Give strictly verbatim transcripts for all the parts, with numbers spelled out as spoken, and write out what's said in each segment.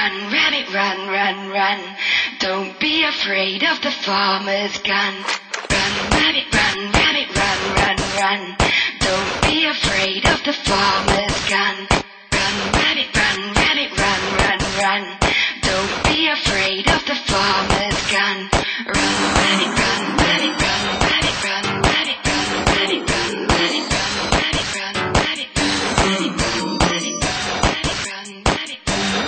run, rabbit, run, run, run. Don't be afraid of the farmer's gun. Run, rabbit, run, rabbit, run, run, run. Don't be afraid of the farmer's gun. Run, rabbit, run, rabbit, run, run, run. Don't be afraid of the farmer's gun. Run, rabbit, run, rabbit, run, rabbit, run, rabbit, run, rabbit, run, rabbit, run, rabbit, run, rabbit, run, rabbit, run, rabbit, run, rabbit,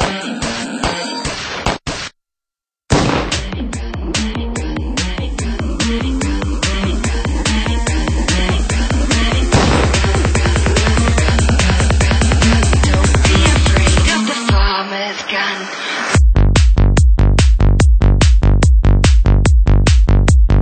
Don't be afraid of the farmer's gun.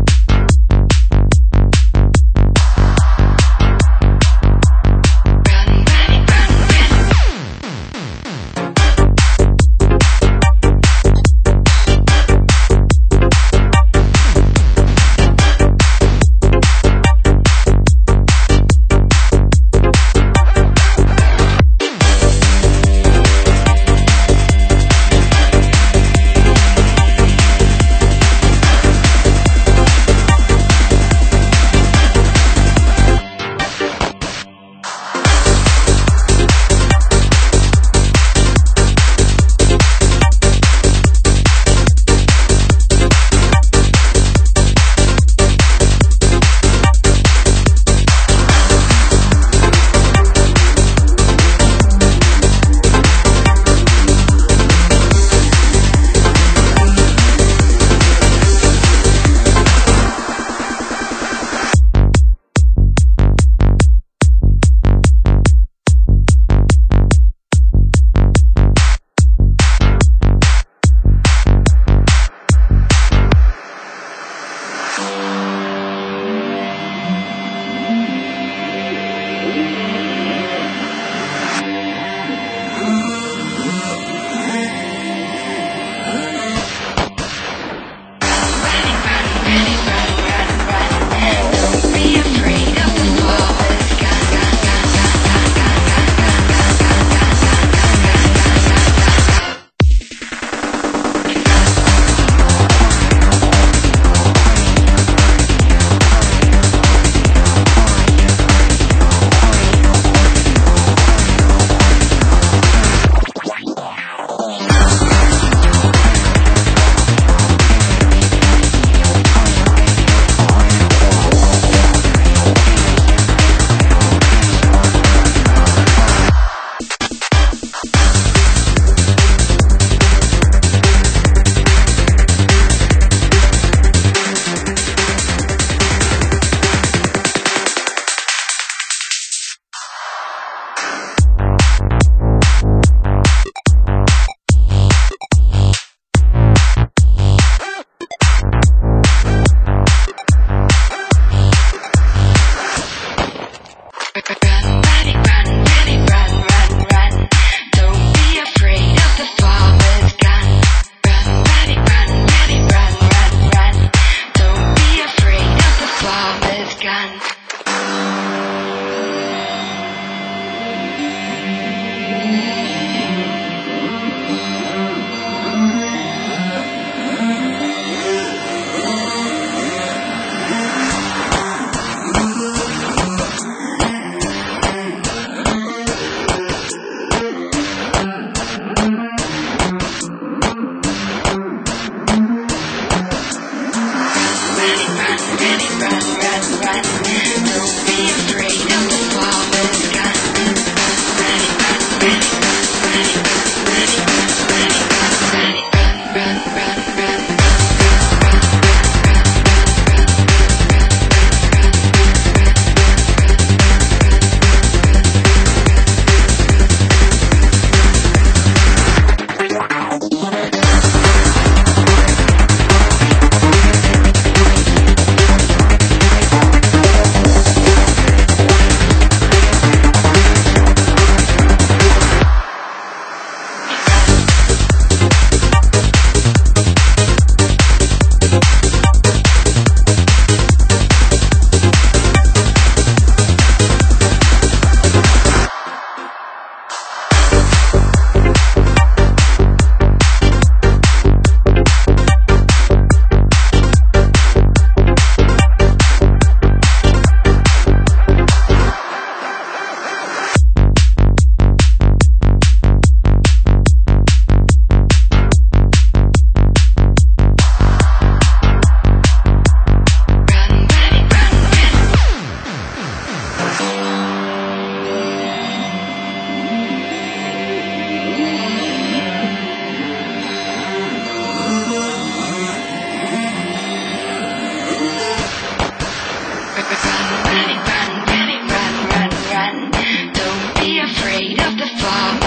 Run, run, run, run, run, run. Don't be afraid of the farmer's